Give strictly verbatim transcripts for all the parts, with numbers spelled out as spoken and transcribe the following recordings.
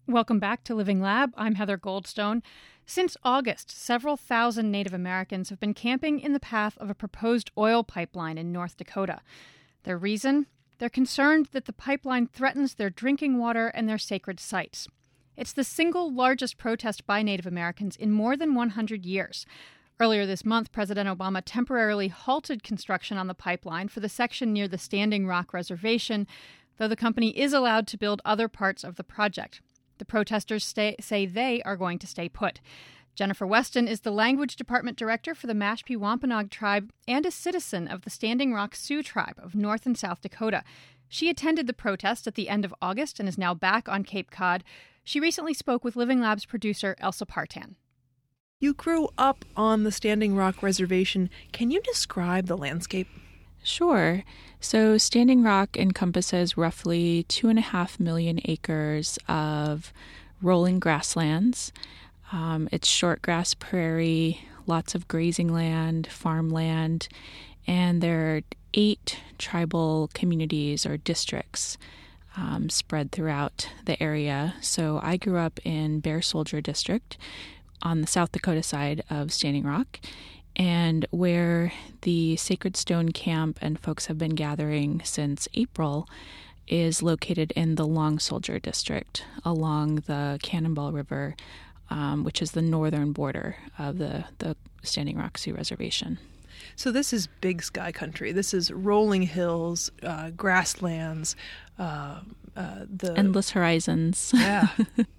Welcome back to Living Lab. I'm Heather Goldstone. Since August, several thousand Native Americans have been camping in the path of a proposed oil pipeline in North Dakota. Their reason? They're concerned that the pipeline threatens their drinking water and their sacred sites. It's the single largest protest by Native Americans in more than one hundred years. Earlier this month, President Obama temporarily halted construction on the pipeline for the section near the Standing Rock Reservation, though the company is allowed to build other parts of the project. The protesters stay, say they are going to stay put. Jennifer Weston is the Language Department Director for the Mashpee Wampanoag Tribe and a citizen of the Standing Rock Sioux Tribe of North and South Dakota. She attended the protest at the end of August and is now back on Cape Cod. She recently spoke with Living Lab's producer, Elsa Partan. You grew up on the Standing Rock Reservation. Can you describe the landscape? Sure. So Standing Rock encompasses roughly two and a half million acres of rolling grasslands. Um, it's short grass prairie, lots of grazing land, farmland, and there are eight tribal communities or districts um, spread throughout the area. So I grew up in Bear Soldier District on the South Dakota side of Standing Rock, and where the Sacred Stone Camp and folks have been gathering since April is located in the Long Soldier District along the Cannonball River, um, which is the northern border of the, the Standing Rock Sioux Reservation. So this is big sky country. This is rolling hills, uh, grasslands, uh, uh, the endless horizons. Yeah.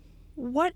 What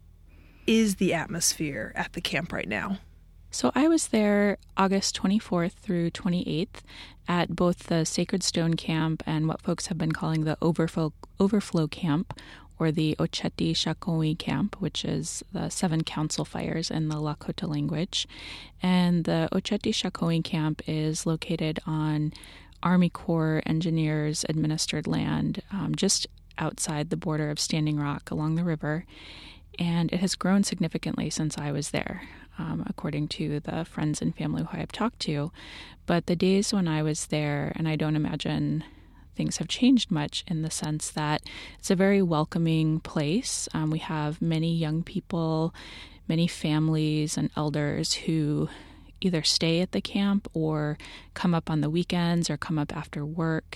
is the atmosphere at the camp right now? So I was there August twenty-fourth through twenty-eighth at both the Sacred Stone Camp and what folks have been calling the Overflow, Overflow Camp, or the Oceti Sakowin Camp, which is the seven council fires in the Lakota language. And the Oceti Sakowin Camp is located on Army Corps engineers administered land um, just outside the border of Standing Rock along the river. And it has grown significantly since I was there, um, according to the friends and family who I have talked to. But the days when I was there, and I don't imagine things have changed much in the sense that it's a very welcoming place. Um, we have many young people, many families and elders who either stay at the camp or come up on the weekends or come up after work.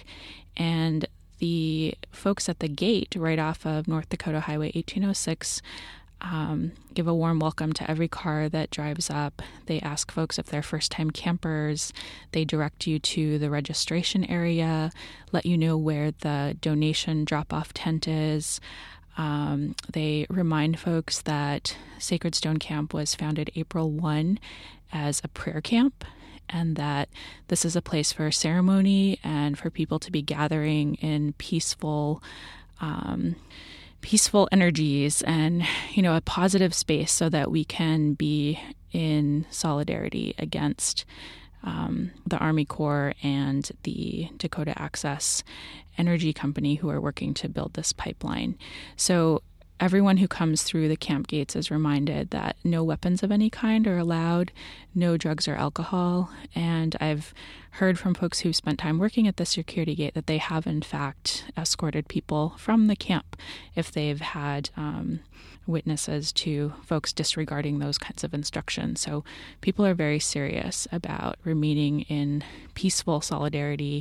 And the folks at the gate right off of North Dakota Highway eighteen oh six um, give a warm welcome to every car that drives up. They ask folks if they're first-time campers. They direct you to the registration area, let you know where the donation drop-off tent is. Um, they remind folks that Sacred Stone Camp was founded April first as a prayer camp, and that this is a place for ceremony and for people to be gathering in peaceful, um, peaceful energies and, you know, a positive space so that we can be in solidarity against um, the Army Corps and the Dakota Access Energy Company who are working to build this pipeline. So everyone who comes through the camp gates is reminded that no weapons of any kind are allowed, no drugs or alcohol. And I've heard from folks who've spent time working at the security gate that they have, in fact, escorted people from the camp if they've had um, witnesses to folks disregarding those kinds of instructions. So people are very serious about remaining in peaceful solidarity.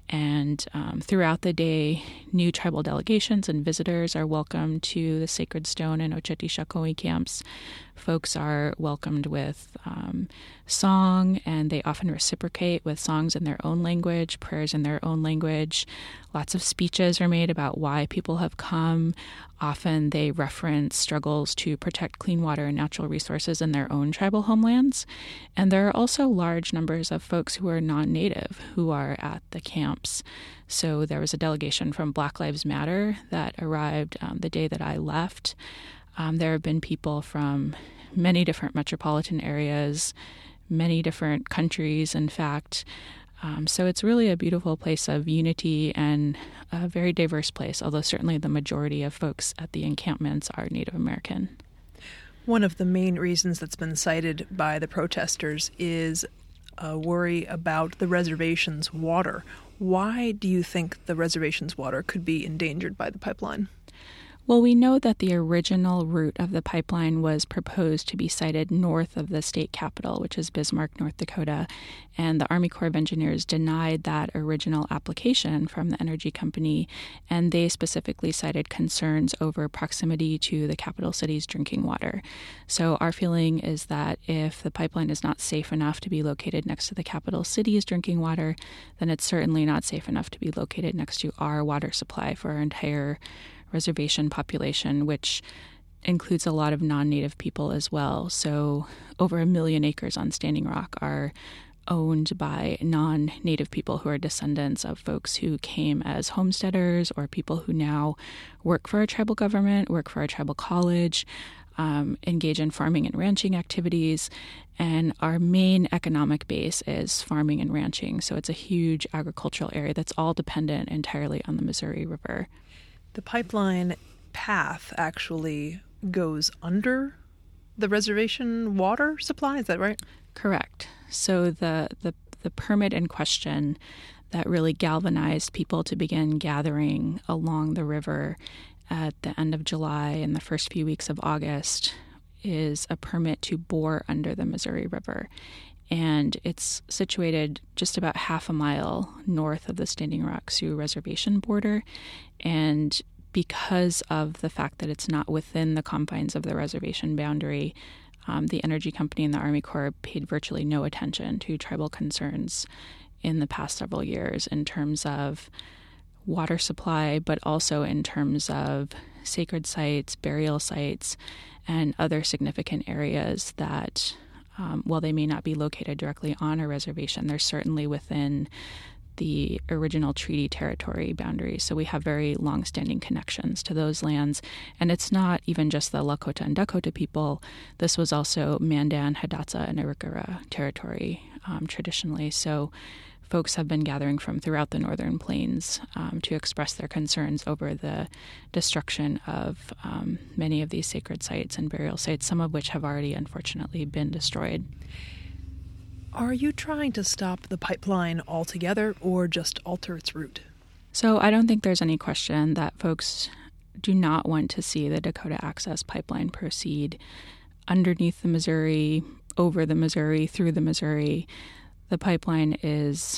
And um, throughout the day, new tribal delegations and visitors are welcome to the Sacred Stone and Oceti Sakowin camps. Folks are welcomed with um, song, and they often reciprocate with songs in their own language, prayers in their own language. Lots of speeches are made about why people have come. Often they reference struggles to protect clean water and natural resources in their own tribal homelands. And there are also large numbers of folks who are non-native who are at the camps. So there was a delegation from Black Lives Matter that arrived um, the day that I left. Um, there have been people from many different metropolitan areas, many different countries, in fact. Um, so it's really a beautiful place of unity and a very diverse place, although certainly the majority of folks at the encampments are Native American. One of the main reasons that's been cited by the protesters is a worry about the reservation's water. Why do you think the reservation's water could be endangered by the pipeline? Well, we know that the original route of the pipeline was proposed to be sited north of the state capital, which is Bismarck, North Dakota, and the Army Corps of Engineers denied that original application from the energy company, and they specifically cited concerns over proximity to the capital city's drinking water. So our feeling is that if the pipeline is not safe enough to be located next to the capital city's drinking water, then it's certainly not safe enough to be located next to our water supply for our entire reservation population, which includes a lot of non-native people as well. So over a million acres on Standing Rock are owned by non-native people who are descendants of folks who came as homesteaders or people who now work for a tribal government, work for a tribal college, um, engage in farming and ranching activities. And our main economic base is farming and ranching. So it's a huge agricultural area that's all dependent entirely on the Missouri River. The pipeline path actually goes under the reservation water supply, is that right? Correct. So the, the, the permit in question that really galvanized people to begin gathering along the river at the end of July and the first few weeks of August is a permit to bore under the Missouri River. And it's situated just about half a mile north of the Standing Rock Sioux Reservation border. And because of the fact that it's not within the confines of the reservation boundary, um, the energy company and the Army Corps paid virtually no attention to tribal concerns in the past several years in terms of water supply, but also in terms of sacred sites, burial sites, and other significant areas that Um, while they may not be located directly on a reservation, they're certainly within the original treaty territory boundaries. So we have very long-standing connections to those lands. And it's not even just the Lakota and Dakota people. This was also Mandan, Hidatsa, and Arikara territory um, traditionally. So folks have been gathering from throughout the Northern Plains um, to express their concerns over the destruction of um, many of these sacred sites and burial sites, some of which have already unfortunately been destroyed. Are you trying to stop the pipeline altogether or just alter its route? So I don't think there's any question that folks do not want to see the Dakota Access Pipeline proceed underneath the Missouri, over the Missouri, through the Missouri. The pipeline is,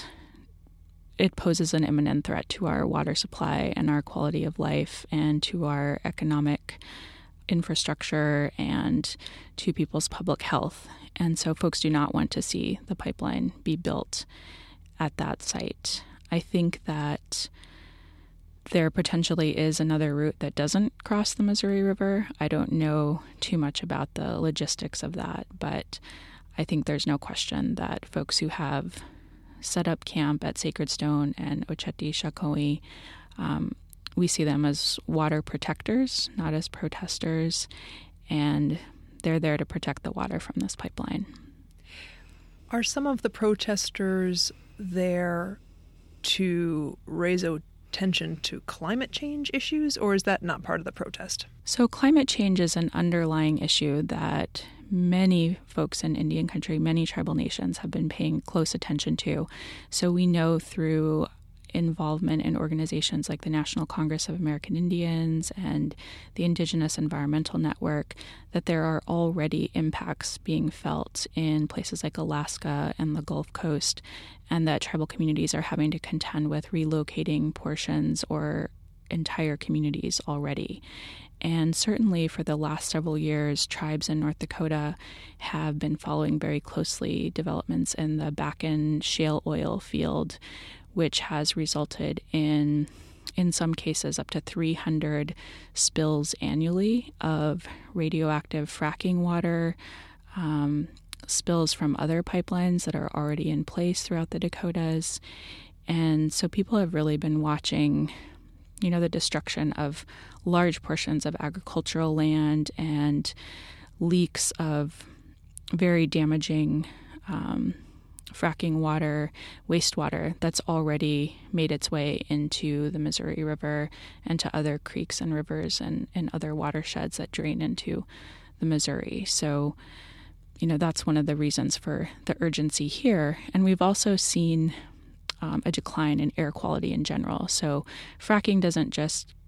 it poses an imminent threat to our water supply and our quality of life and to our economic infrastructure and to people's public health. And so folks do not want to see the pipeline be built at that site. I think that there potentially is another route that doesn't cross the Missouri River. I don't know too much about the logistics of that, but I think there's no question that folks who have set up camp at Sacred Stone and Oceti Sakowin, um, we see them as water protectors, not as protesters, and they're there to protect the water from this pipeline. Are some of the protesters there to raise attention to climate change issues, or is that not part of the protest? So climate change is an underlying issue that many folks in Indian country, many tribal nations have been paying close attention to. So we know through involvement in organizations like the National Congress of American Indians and the Indigenous Environmental Network that there are already impacts being felt in places like Alaska and the Gulf Coast, and that tribal communities are having to contend with relocating portions or entire communities already. And certainly for the last several years, tribes in North Dakota have been following very closely developments in the Bakken shale oil field, which has resulted in, in some cases, up to three hundred spills annually of radioactive fracking water, um, spills from other pipelines that are already in place throughout the Dakotas. And so people have really been watching, you know, the destruction of large portions of agricultural land and leaks of very damaging um, fracking water, wastewater that's already made its way into the Missouri River and to other creeks and rivers and, and other watersheds that drain into the Missouri. So, you know, that's one of the reasons for the urgency here. And we've also seen um, a decline in air quality in general. So fracking doesn't just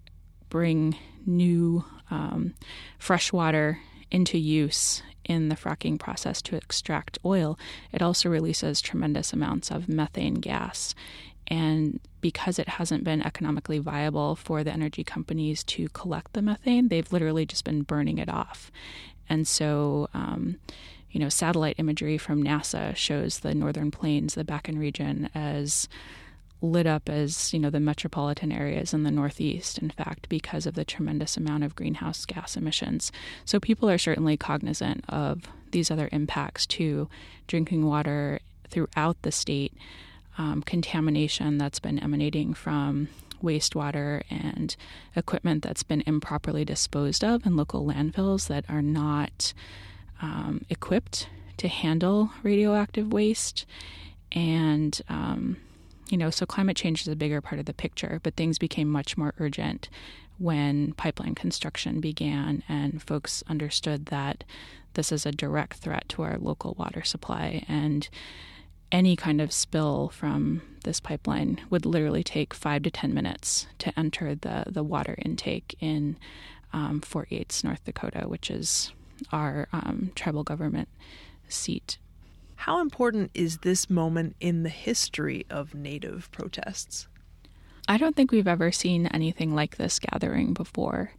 bring new um, fresh water into use in the fracking process to extract oil, it also releases tremendous amounts of methane gas. And because it hasn't been economically viable for the energy companies to collect the methane, they've literally just been burning it off. And so, um, you know, satellite imagery from NASA shows the Northern Plains, the Bakken region, as lit up as, you know, the metropolitan areas in the Northeast, in fact, because of the tremendous amount of greenhouse gas emissions. So people are certainly cognizant of these other impacts to drinking water throughout the state, um, contamination that's been emanating from wastewater and equipment that's been improperly disposed of in local landfills that are not um, equipped to handle radioactive waste. And, um, you know, so climate change is a bigger part of the picture, but things became much more urgent when pipeline construction began and folks understood that this is a direct threat to our local water supply. And any kind of spill from this pipeline would literally take five to ten minutes to enter the, the water intake in um, Fort Yates, North Dakota, which is our um, tribal government seat. How important is this moment in the history of Native protests? I don't think we've ever seen anything like this gathering before.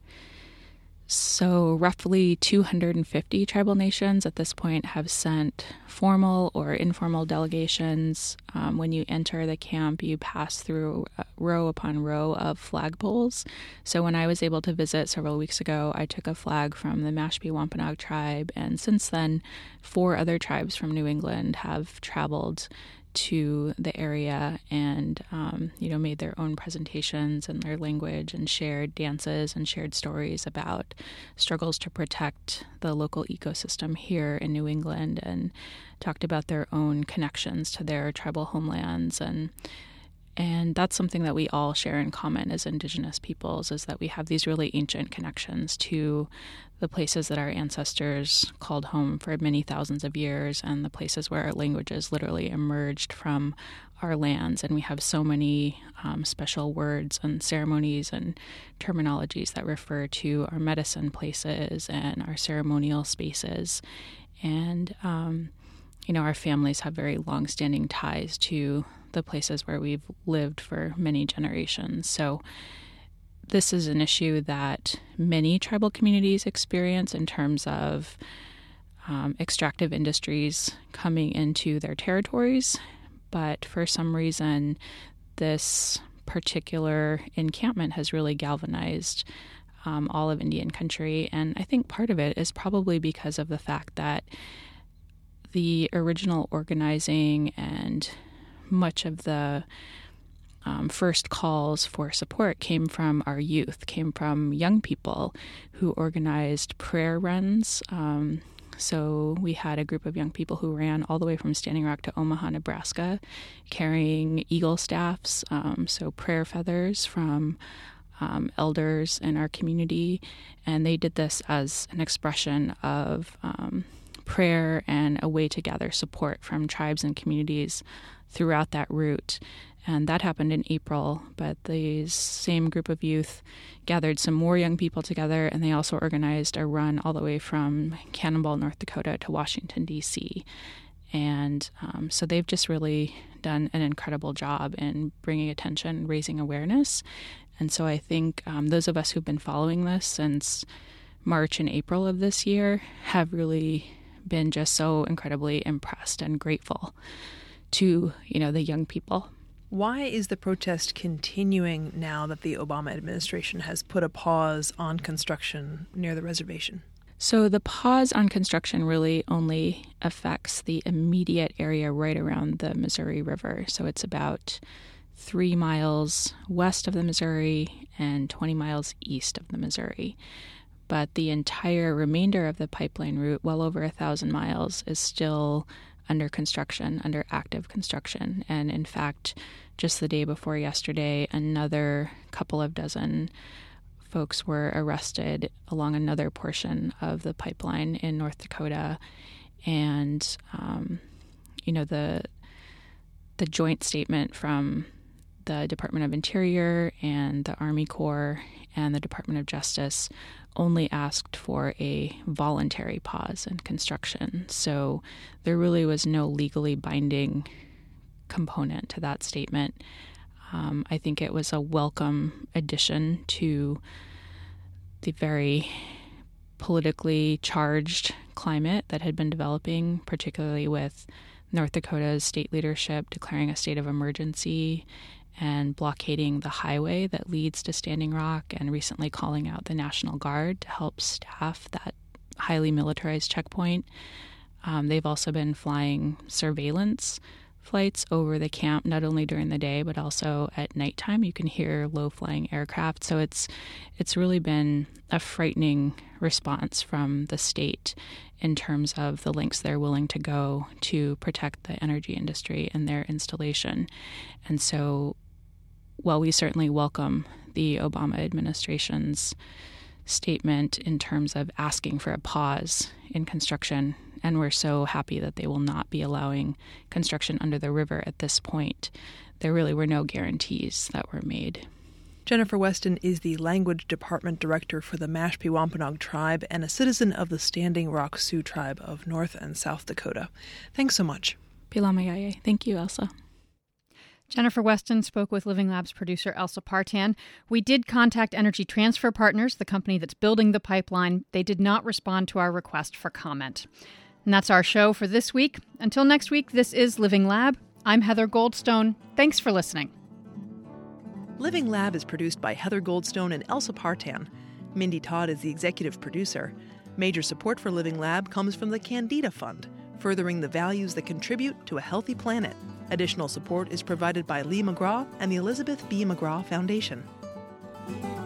So roughly two hundred fifty tribal nations at this point have sent formal or informal delegations. Um, when you enter the camp, you pass through row upon row of flagpoles. So when I was able to visit several weeks ago, I took a flag from the Mashpee Wampanoag tribe, and since then, four other tribes from New England have traveled to the area and, um, you know, made their own presentations in their language and shared dances and shared stories about struggles to protect the local ecosystem here in New England, and talked about their own connections to their tribal homelands. And And that's something that we all share in common as Indigenous peoples, is that we have these really ancient connections to the places that our ancestors called home for many thousands of years, and the places where our languages literally emerged from our lands. And we have so many um, special words and ceremonies and terminologies that refer to our medicine places and our ceremonial spaces. And, um, you know, our families have very long-standing ties to the places where we've lived for many generations. So this is an issue that many tribal communities experience in terms of um, extractive industries coming into their territories. But for some reason, this particular encampment has really galvanized um, all of Indian country. And I think part of it is probably because of the fact that the original organizing and much of the um, first calls for support came from our youth, came from young people who organized prayer runs. Um, so we had a group of young people who ran all the way from Standing Rock to Omaha, Nebraska, carrying eagle staffs, um, so prayer feathers from um, elders in our community. And they did this as an expression of um, prayer and a way to gather support from tribes and communities throughout that route. And that happened in April, but the same group of youth gathered some more young people together, and they also organized a run all the way from Cannonball, North Dakota to Washington, D C. And um, so they've just really done an incredible job in bringing attention, raising awareness. And so I think um, those of us who've been following this since March and April of this year have really been just so incredibly impressed and grateful to, you know, the young people. Why is the protest continuing now that the Obama administration has put a pause on construction near the reservation? So the pause on construction really only affects the immediate area right around the Missouri River. So it's about three miles west of the Missouri and twenty miles east of the Missouri. But the entire remainder of the pipeline route, well over a thousand miles, is still under construction, under active construction. And in fact, just the day before yesterday, another couple of dozen folks were arrested along another portion of the pipeline in North Dakota. And, um, you know, the the joint statement from the Department of Interior and the Army Corps and the Department of Justice only asked for a voluntary pause in construction. So there really was no legally binding component to that statement. Um, I think it was a welcome addition to the very politically charged climate that had been developing, particularly with North Dakota's state leadership declaring a state of emergency and blockading the highway that leads to Standing Rock, and recently calling out the National Guard to help staff that highly militarized checkpoint. Um, they've also been flying surveillance flights over the camp, not only during the day, but also at nighttime. You can hear low-flying aircraft. So it's it's really been a frightening response from the state in terms of the lengths they're willing to go to protect the energy industry and their installation. And so while we certainly welcome the Obama administration's statement in terms of asking for a pause in construction, and we're so happy that they will not be allowing construction under the river at this point, there really were no guarantees that were made. Jennifer Weston is the Language Department Director for the Mashpee Wampanoag Tribe and a citizen of the Standing Rock Sioux Tribe of North and South Dakota. Thanks so much. Pilamayaye. Thank you, Elsa. Jennifer Weston spoke with Living Labs producer Elsa Partan. We did contact Energy Transfer Partners, the company that's building the pipeline. They did not respond to our request for comment. And that's our show for this week. Until next week, this is Living Lab. I'm Heather Goldstone. Thanks for listening. Living Lab is produced by Heather Goldstone and Elsa Partan. Mindy Todd is the executive producer. Major support for Living Lab comes from the Candida Fund, furthering the values that contribute to a healthy planet. Additional support is provided by Lee McGraw and the Elizabeth B. McGraw Foundation.